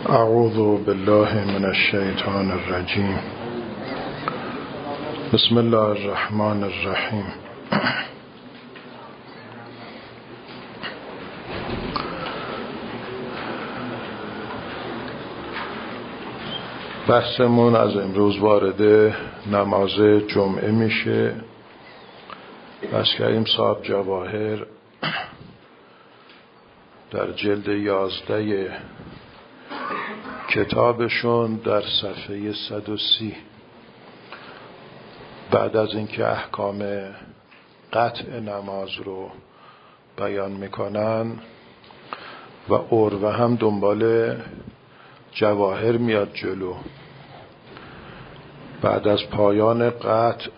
اعوذ بالله من الشیطان الرجیم. بسم الله الرحمن الرحیم. بحثمون از امروز وارد نماز جمعه میشه. بس کریم صاحب جواهر در جلد 11 کتابشون در صفحه 130 بعد از اینکه احکام قطع نماز رو بیان میکنن و عروه هم دنبال جواهر میاد جلو، بعد از پایان قطع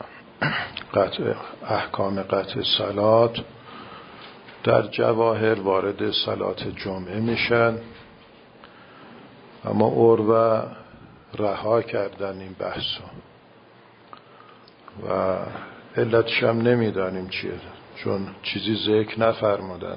احکام قطع صلات در جواهر وارد صلات جمعه میشن. اما عروه رها کردن این بحثو و علتش هم نمیدانیم چیه، چون چیزی ذکر نفرمودن.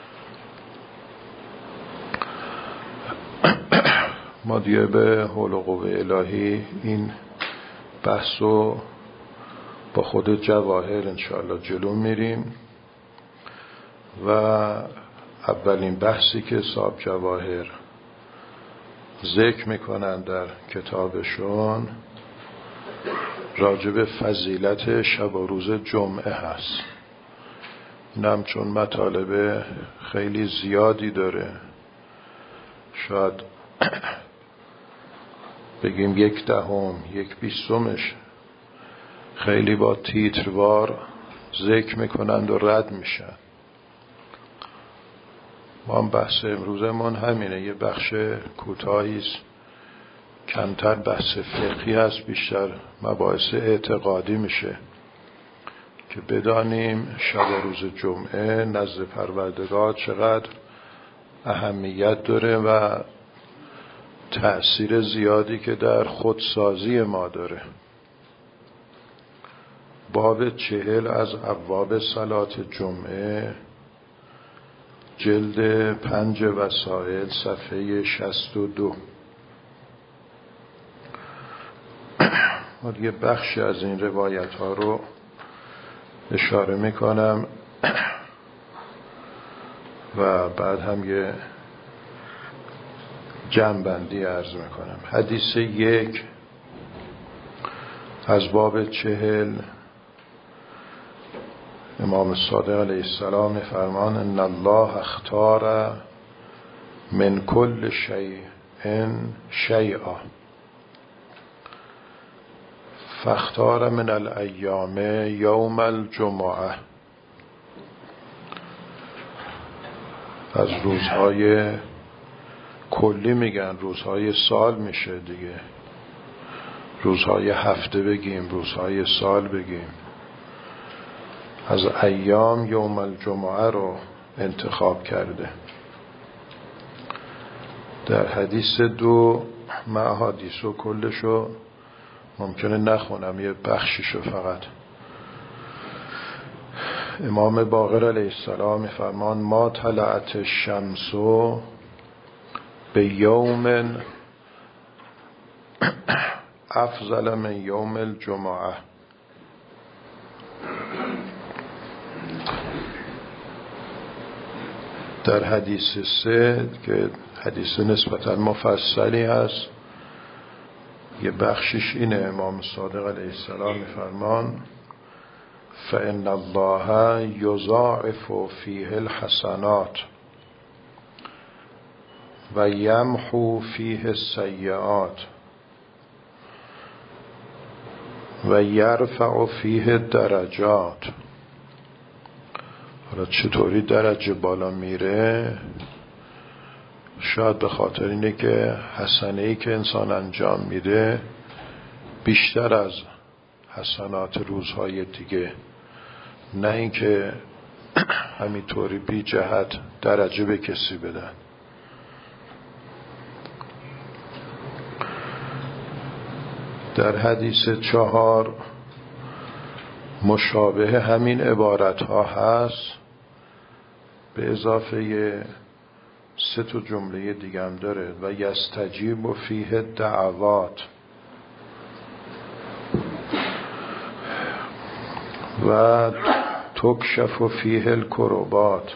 ما دیگه به حول و قوه الهی این بحثو با خود جواهر انشاءالله جلو میریم و اولین بحثی که صاحب جواهر ذکر میکنن در کتابشون راجب فضیلت شب و روز جمعه هست. اینم چون مطالب خیلی زیادی داره، شاید بگیم 1/10 1/20 خیلی با تیتروار ذکر میکنند و رد میشن. ما هم بحث امروزمون همینه، یه بخش کوتاهی است، کمتر بحث فقهی هست، بیشتر مباحث اعتقادی میشه که بدانیم شب و روز جمعه نزد پروردگار چقدر اهمیت داره و تأثیر زیادی که در خودسازی ما داره. باب 40 از ابواب صلات جمعه، جلد 5 وسائل، صفحه 62. یه بخشی از این روایت ها رو اشاره میکنم و بعد هم یه جمع‌بندی عرض میکنم. حدیث 1 از باب 40، امام صادق علیه السلام میفرمان ان الله اختار من کل شیء شیئا فاختار من الایام یوم الجمعه. از روزهای کلی میگن، روزهای سال میشه دیگه، روزهای هفته بگیم، روزهای سال بگیم. از ایام یوم الجمعه رو انتخاب کرده. در حدیث 2 من احادیثو کلشو ممکنه نخونم، یه بخشیشو فقط. امام باقر علیه السلام میفرمان ما طلعت الشمس به یوم افضل من یوم الجمعه. در حدیث 3 که حدیث نسبتا مفصلی هست، یه بخشش اینه، امام صادق علیه السلام میفرمان فإن الله یضاعف فیه الحسنات و یمحو فیه السیئات و یرفع فیه درجات. حالا چطوری درجه بالا میره؟ شاید به خاطر اینه که حسنه‌ای که انسان انجام میده بیشتر از حسنات روزهای دیگه، نه اینکه همینطوری بی جهت درجه به کسی بدن. در حدیث 4 مشابه همین عبارت ها هست، به اضافه 3 تا جمله دیگه هم داره و یستجیب فیه دعوات و تکشف فیه الکربات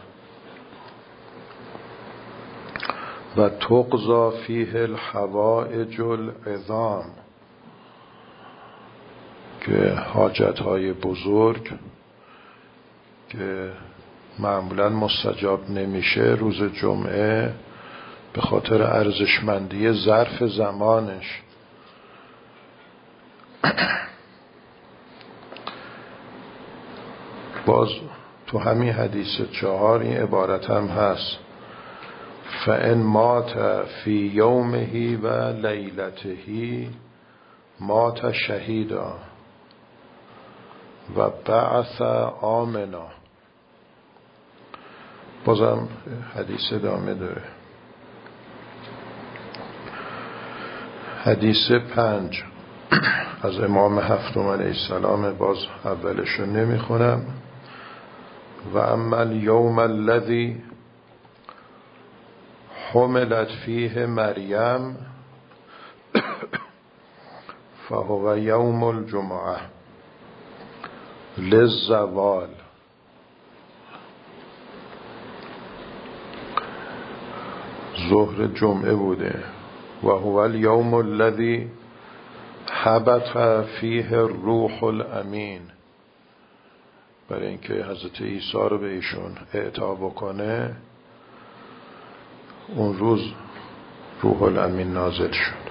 و تقضی فیه الحوائج العظام، که حاجت‌های بزرگ که معمولاً مستجاب نمیشه روز جمعه به خاطر ارزشمندی ظرف زمانش. باز تو همین حدیث 4 این عبارت هم هست: فَإِنْ مَاتَ فِي يَوْمِهِ و لیلته مات شهیدا و بعث آمنا. بازم حدیث ادامه داره. حدیث 5 از امام هفتم علیه السلام، باز اولشو نمیخونم. و اما اليوم الذي حملت فیه مریم فهو یوم الجمعه للزوال. ظهر جمعه بوده. و هو اليوم الذي هبط فیه الروح الامین، برای اینکه حضرت عیسی رو به ایشون اعطا بکنه اون روز روح الامین نازل شد.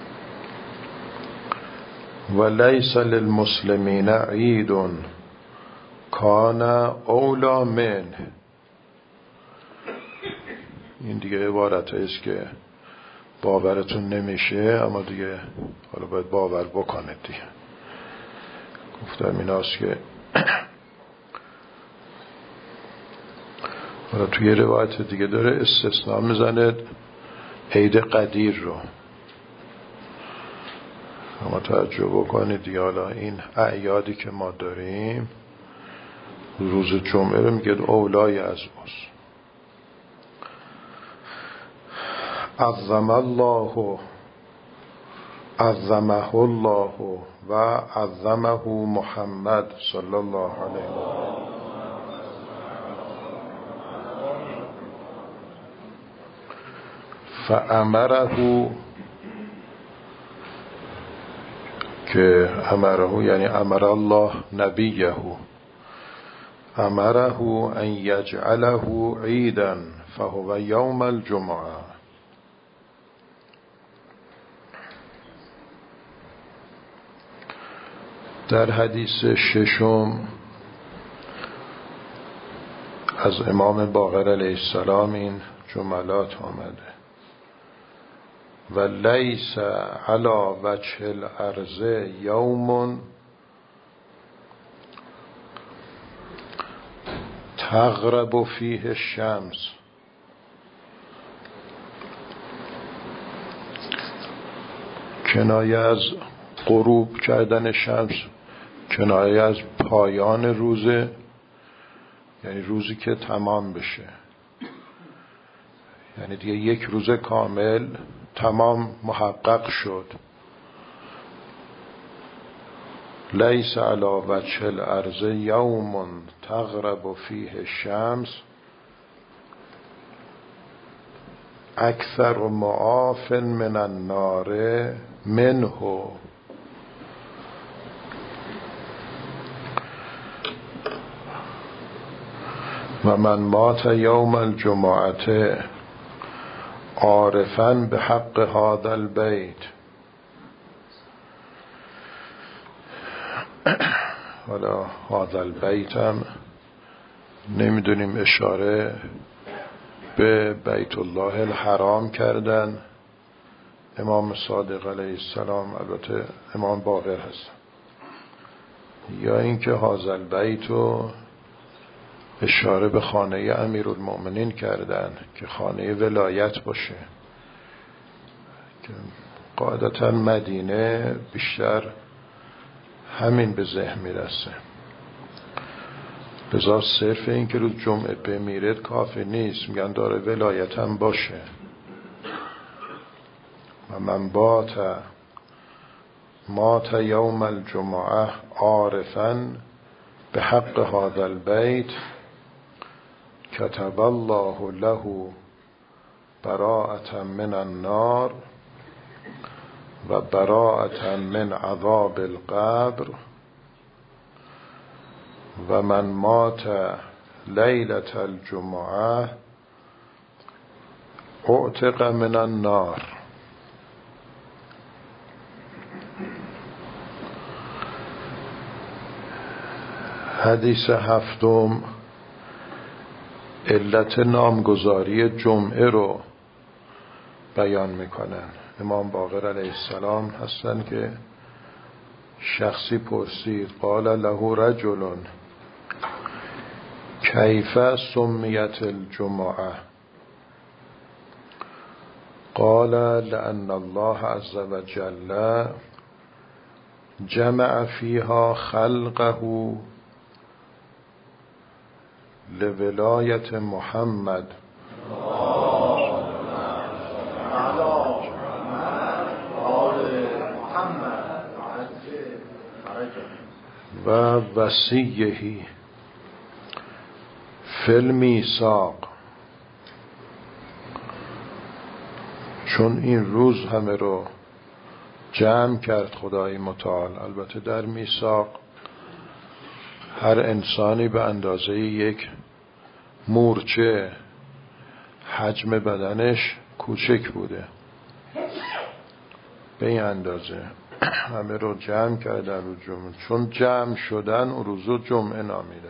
و لیس للمسلمین عید کان اولا منه. این دیگه عبارت است که باورتون نمیشه، اما دیگه حالا باید باور بکنید دیگه. گفتم این هست که حالا توی روایت دیگه داره استثناء میزنه عید قدیر رو، اما توجه بکنید دیگه. حالا این اعیادی که ما داریم روز جمعه رو میگه اولای از اوست. عظمه الله و عظمه محمد صلی الله علیه و آله. فامره، که امره یعنی امر الله نبیه، امره ان یجعله عیدا فهو یوم الجمعه. در حدیث 6 از امام باقر علیه السلام این جملات آمده: و لیس علی وجه الارض یوم تغرب فیه الشمس. کنایه از غروب کردن شمس کنایه از پایان روزه، یعنی روزی که تمام بشه، یعنی دیگه یک روز کامل تمام محقق شد. لیس علی وجه الارض یوم تغرب فیه الشمس اکثر معاف من النار منه. و من مات یوم الجمعه عارفا به حق هذا البیت. حالا هذا البیت هم نمیدونیم اشاره به بیت الله الحرام کردن امام صادق علیه السلام، البته امام باقر هستن، یا اینکه هذا البیت رو اشاره به خانه امیرالمؤمنین کردن که خانه ولایت باشه، که قاعدتا مدینه بیشتر همین به ذهن میرسه. لذا صرف این که روز جمعه بمیره کافی نیست، میگن داره ولایت هم باشه. و من مات یوم الجمعه عارفا به حق هذا البیت کتب الله له براءة من النار و براءة من عذاب القبر و من مات لیلة الجمعه اعتق من النار. حدیث هفتم علت نامگذاری جمعه رو بیان میکنن. امام باقر علیه السلام هستن که شخصی پرسید قال له رجل کیف سمیت الجمعه قال لأن الله عز وجل جمع فيها خلقه لولایت محمد و وصیه فی المیثاق. چون این روز همه رو جمع کرد خدای متعال، البته در میثاق هر انسانی به اندازه یک مورچه حجم بدنش کوچک بوده، به این اندازه همه رو جمع کردن رو جمعه. چون جمع شدن اون روزو جمعه نامیده.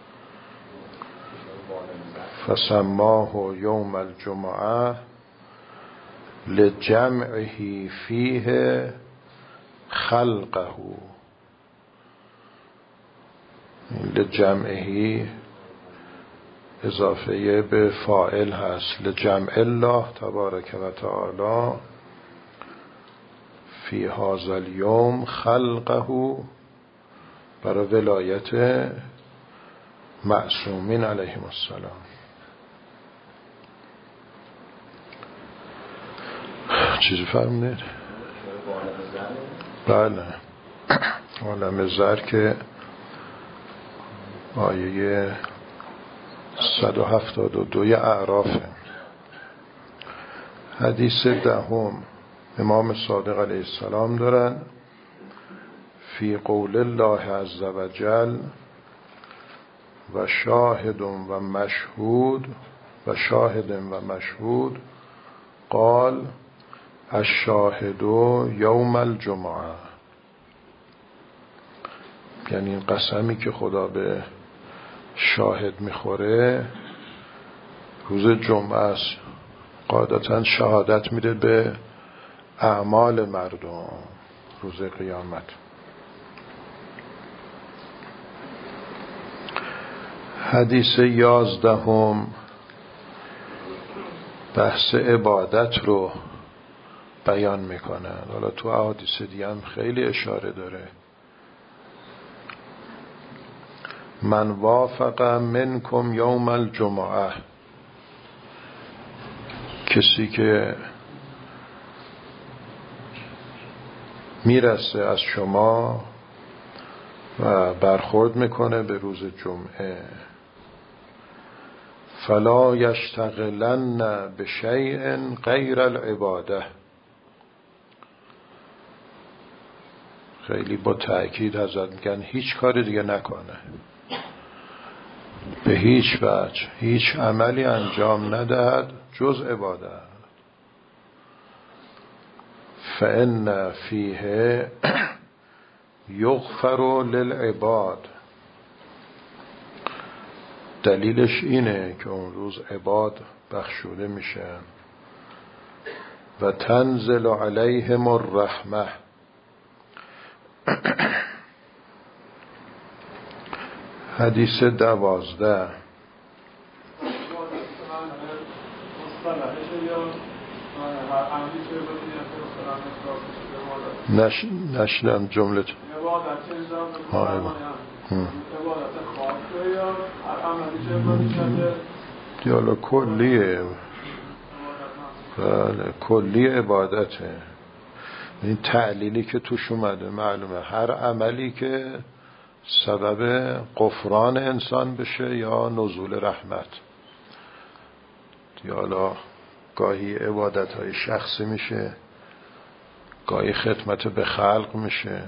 فسماه یوم الجمعه لجمعه فیه خلقه. لجمعه اضافه به فاعل هست، لجمع الله تبارک و تعالی فی هذا الیوم خلقه، برای ولایت معصومین علیهم السلام. چیزی فرمودید؟ بله، عالم زر که آیه 172 اعرافه. حدیث دهم امام صادق علیه السلام دارن فی قول الله عز وجل و شاهد و مشهود قال الشاهد یوم الجمعه. یعنی این قسمی که خدا به شاهد میخوره روز جمعه است. قاعدتا شهادت میده به اعمال مردم روز قیامت. حدیث 11 بحث عبادت رو بیان میکنن. حالا تو احادیث دیگه هم خیلی اشاره داره. من وافق منکم یوم الجمعه، کسی که میرسه از شما و برخورد میکنه به روز جمعه، فلا یشتغلن بشیء غیر العباده. خیلی با تأکید حضرت میگن هیچ کاری دیگه نکنه، به هیچ وجه هیچ عملی انجام ندهد جز عبادت. فإن فیه یغفر للعباد. دلیلش اینه که اون روز عباد بخشوده میشن و تنزل علیهم الرحمه. حدیث 12 نشنم جملت. دیالا کلیه، بله کلی عبادته. این تعلیلی که توش اومده معلومه هر عملی که سبب غفران انسان بشه یا نزول رحمت. دیالا گاهی عبادت های شخصی میشه، گاهی خدمت به خلق میشه.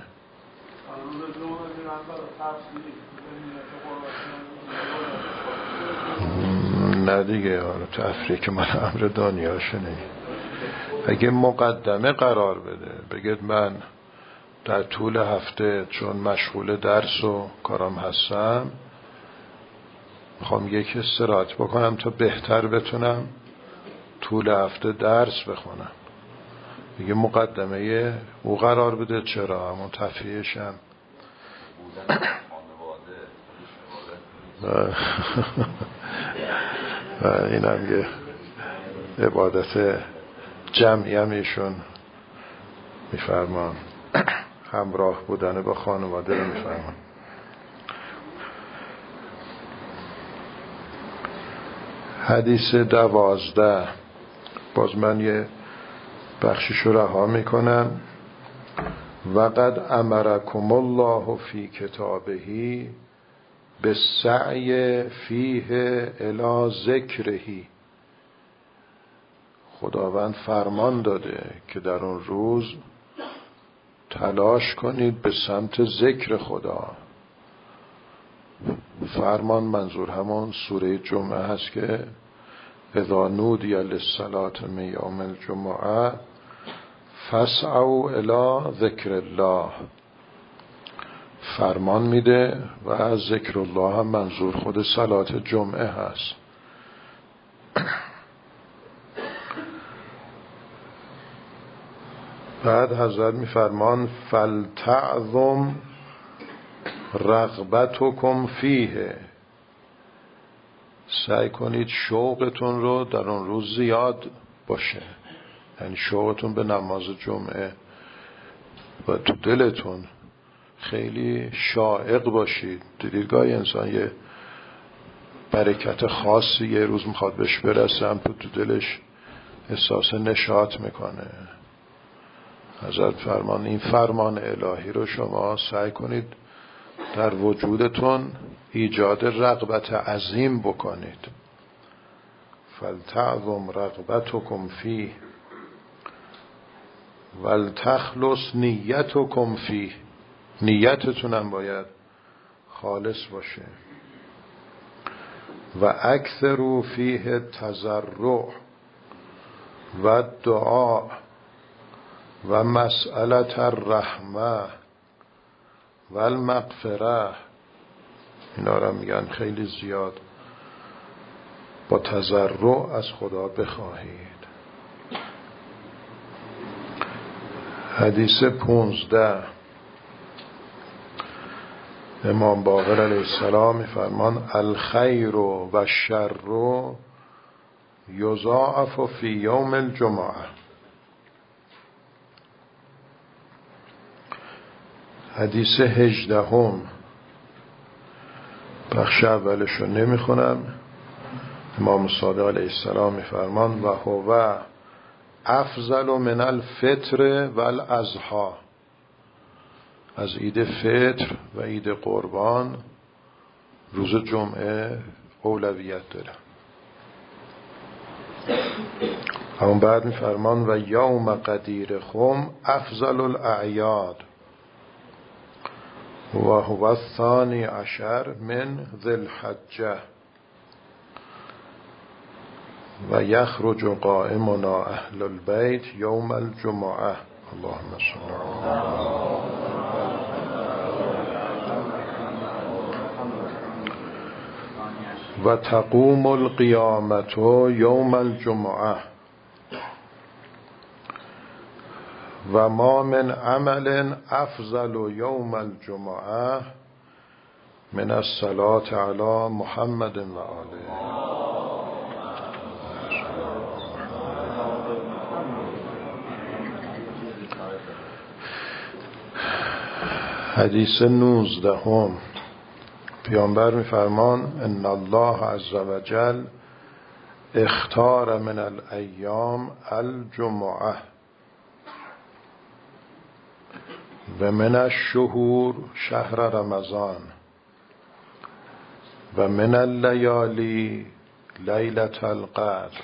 نه دیگه تفریح که من امر دنیاشه نه. اگه مقدمه قرار بده بگید من در طول هفته چون مشغول درس و کارم هستم میخوام یک استراحت بکنم تا بهتر بتونم طول هفته درس بخونم، میگه مقدمه او قرار بده. چرا؟ همون تفریحشم. این هم یه عبادت جمعی هم ایشون میفرمان، همراه بودن با خانواده رو میفرمان. حدیث 12 باز من یه بخشش رو رها میکنم. وقد امرکم الله فی کتابه بالسعی فیه الی ذکرهی. خداوند فرمان داده که در اون روز تلاش کنید به سمت ذکر خدا. فرمان منظور همون سوره جمعه هست که اذا نودی للصلاة من یوم الجمعه فاسعوا الی ذکر الله. فرمان میده و از ذکر الله هم منظور خود صلاة جمعه هست. بعد حضرت میفرمان فلتعظم رغبتکم فیه. سعی کنید شوقتون رو در اون روز زیاد باشه، یعنی شوقتون به نماز جمعه و تو دلتون خیلی شائق باشید. دیدید گاهی انسان یه برکت خاصی یه روز میخواد بهش برسه، تو دلش احساس نشاط میکنه. حضرت فرمان این فرمان الهی رو شما سعی کنید در وجودتون ایجاد رغبت عظیم بکنید. فلتعظم رغبتکم فیه ولتخلص نیتکم فیه. نیتتونم باید خالص باشه. و اکثروا فیه تضرع و دعا و مسئلة الرحمه و المغفره. اینا را میگن خیلی زیاد با تضرع از خدا بخواهید. حدیث 15 امام باقر علیه السلام میفرمان الخیر و الشر یضاعف فی یوم الجمعه. حدیث 18 بخش اولش رو نمیخونم. امام صادق علیه السلام میفرمان و هو افضل من الفطر والاضحی. از عید فطر و عید قربان روز جمعه اولویت داره. اما بعد میفرمان و یوم قدیرکم افضل الاعیاد و هو الثانی عشر من ذی الحجه و یخرج قائمنا اهل البیت یوم الجمعه. اللهم صل و تقوم القیامة یوم الجمعه و ما من عمل افضل یوم الجمعه من الصلاة علی محمد و آله. حدیث 19 پیامبر میفرمان ان الله عز وجل اختار من الایام الجمعه و من الشهور شهر رمضان و من اللیالی لیلة القدر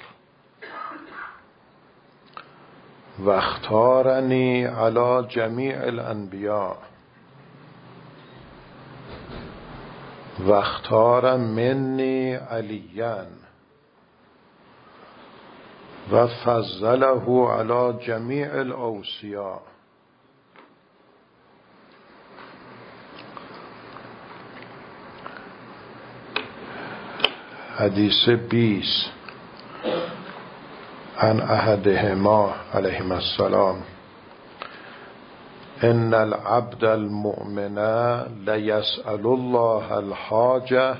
و اختارنی علی جمیع الانبیاء و اختار منی علیا و فضله علی جمیع الاوصیاء. حدیث 20 عن احدهما علیهما السلام ان العبد المؤمن لیسأل الله الحاجة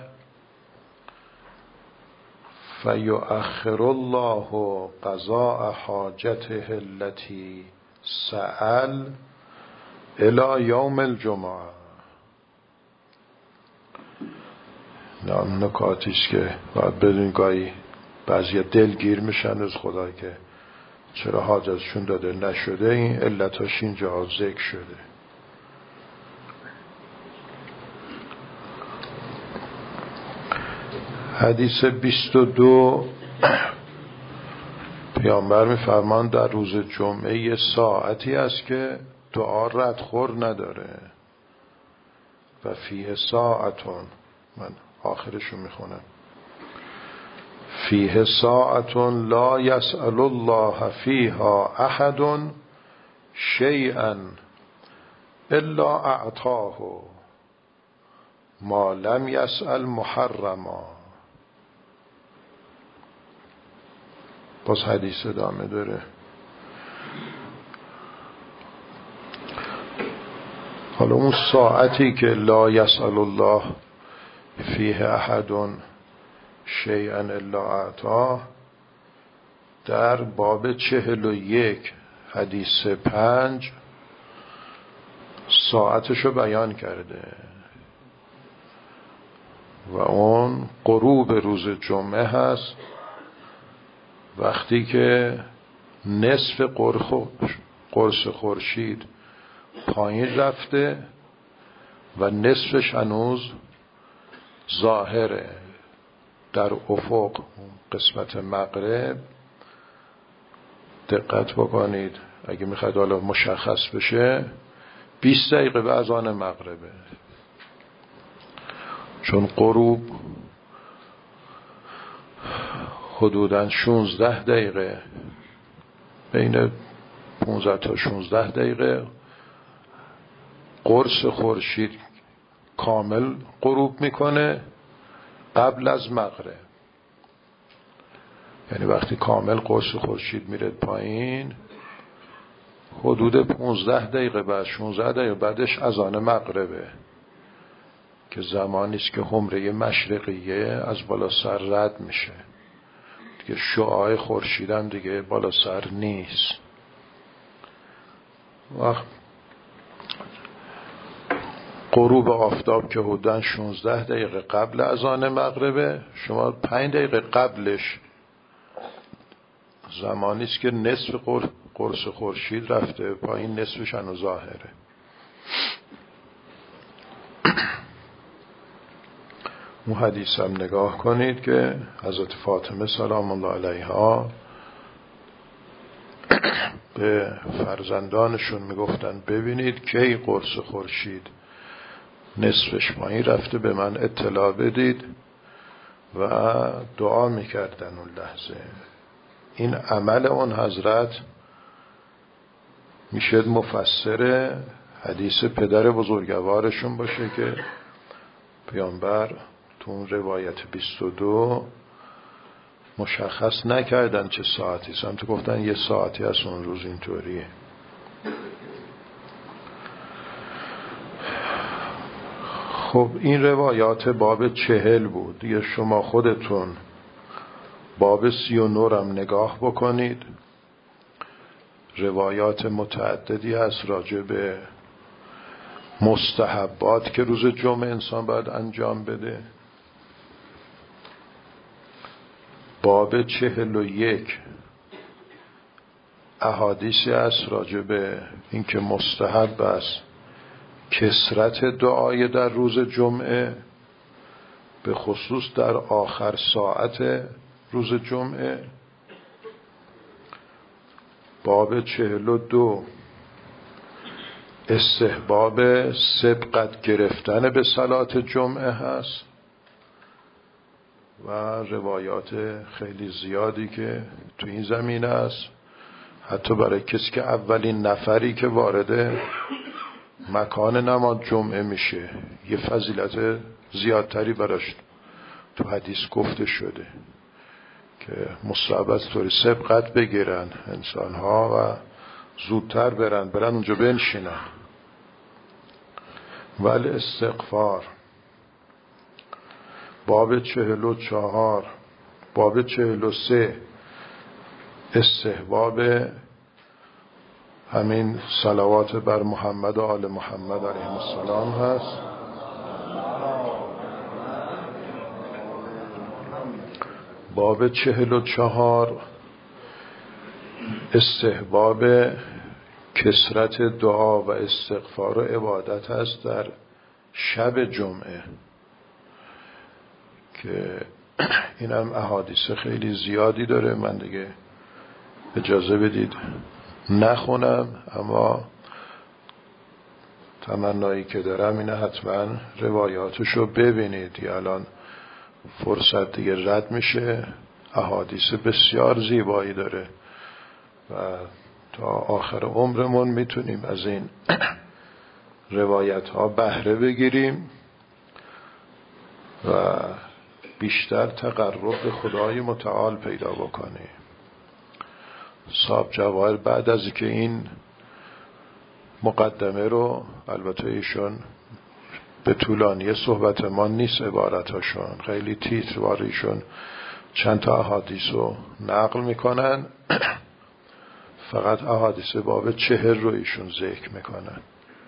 فیؤخر الله قضاء حاجته التي سأل الى یوم الجمعه. نکاتیست که باید بدون گاهی بعضی دلگیر میشن از خدا که چرا حاجتشون داده نشده. این علتاش اینجا ذکر شده. حدیث 22 پیامبر میفرمان در روز جمعه یه ساعتی است که دعا ردخور نداره و فیه ساعتون، من آخرشو میخونم، فیه ساعتون لا یسأل الله فیها احد شیئا الا اعطاه ما لم یسأل محرما. باز حدیث ادامه داره. حالا اون ساعتی که لا یسأل الله فیه احد شیئا الا اعطاه در باب 41 حدیث 5 ساعتشو بیان کرده و اون غروب روز جمعه هست، وقتی که نصف قرص خورشید پایین رفته و نصفش هنوز ظاهره در افق قسمت مغرب. دقت بکنید اگه میخواید حالا مشخص بشه 20 دقیقه به اذان مغربه، چون غروب حدوداً 16 دقیقه، بین 15 تا 16 دقیقه قرص خورشید کامل غروب میکنه قبل از مغرب. یعنی وقتی کامل قرص خورشید میره پایین حدود 15 دقیقه بعد 16 دقیقه بعدش اذان مغربه که زمانی است که حمره مشرقیه از بالا سر رد میشه دیگه. شعاع خورشید هم دیگه بالا سر نیست. وقت غروب آفتاب که حدوداً 16 دقیقه قبل اذان مغربه، شما 5 دقیقه قبلش زمانی است که نصف قرص خورشید رفته پایین، نصفش هنوز ظاهره. اون حدیث هم نگاه کنید که حضرت فاطمه سلام الله علیها به فرزندانشون میگفتن ببینید کی قرص خورشید نصفش پایین رفته به من اطلاع بدید و دعا میکردن اون لحظه. این عمل اون حضرت میشه مفسر حدیث پدر بزرگوارشون باشه که پیامبر تو اون روایت 22 مشخص نکردن چه ساعتی، سمت گفتن یه ساعتی از اون روز اینطوریه. خب این روایات باب 40 بود دیگه. شما خودتون باب 39 هم نگاه بکنید، روایات متعددی هست راجع به مستحبات که روز جمعه انسان باید انجام بده. باب 41 احادیثی است راجع به اینکه مستحب است کثرت دعای در روز جمعه، به خصوص در آخر ساعت روز جمعه. باب 42 استحباب سبقت گرفتن به صلات جمعه هست و روایات خیلی زیادی که تو این زمینه است، حتی برای کسی که اولین نفری که وارد مکان نماز جمعه میشه یه فضیلت زیادتری براش تو حدیث گفته شده که مستحب است طوری سبقت بگیرن انسان‌ها و زودتر برن اونجا بنشینن. ولی استغفار باب 44 باب 43 استحباب همین صلوات بر محمد و آل محمد علیهم السلام هست. باب 44 استحباب کثرت دعا و استغفار و عبادت هست در شب جمعه، که این هم احادیث خیلی زیادی داره. من دیگه اجازه بدید نخونم، اما تمنایی که دارم اینه حتما روایاتشو ببینید. یا الان فرصت دیگه رد میشه، احادیث بسیار زیبایی داره و تا آخر عمرمون میتونیم از این روایت ها بهره بگیریم و بیشتر تقرب به خدای متعال پیدا بکنیم. صاحب جواهر بعد از که این مقدمه رو، البته ایشون به طولانی صحبت ما نیست عبارتاشون، خیلی تیتروار ایشون چند تا احادیث رو نقل میکنن، فقط احادیث باب 40 رو ایشون ذکر میکنن.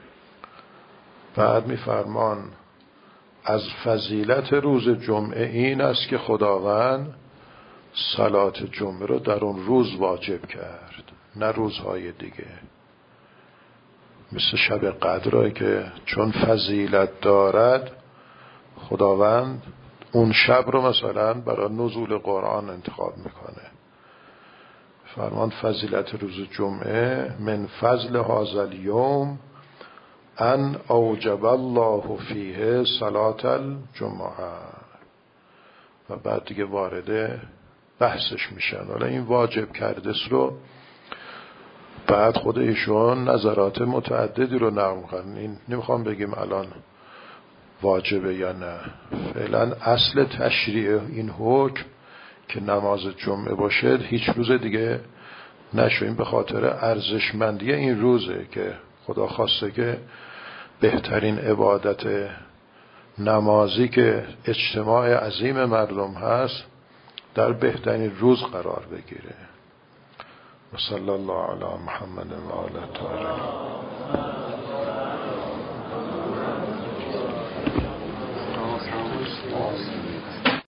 بعد میفرمان از فضیلت روز جمعه این است که خداوند صلات جمعه رو در اون روز واجب کرد، نه روزهای دیگه. مثل شب قدره که چون فضیلت دارد خداوند اون شب رو مثلا برای نزول قرآن انتخاب میکنه. فرمان فضیلت روز جمعه من فضل هذا اليوم ان اوجب الله فیه صلاة الجمعه، و بعد دیگه وارد بحثش میشن. حالا این واجب کرده رو بعد خود ایشون نظرات متعددی رو نقل میکنن. این نمیخوام بگیم الان واجبه یا نه، فعلا اصل تشریع این حکم که نماز جمعه باشه هیچ روز دیگه نشه. این به خاطر ارزشمندی این روزه که خدا خواسته که بهترین عبادت نمازی که اجتماع عظیم مردم هست در بهترین روز قرار بگیره. و صلی الله علی محمد و آله الطاهرین.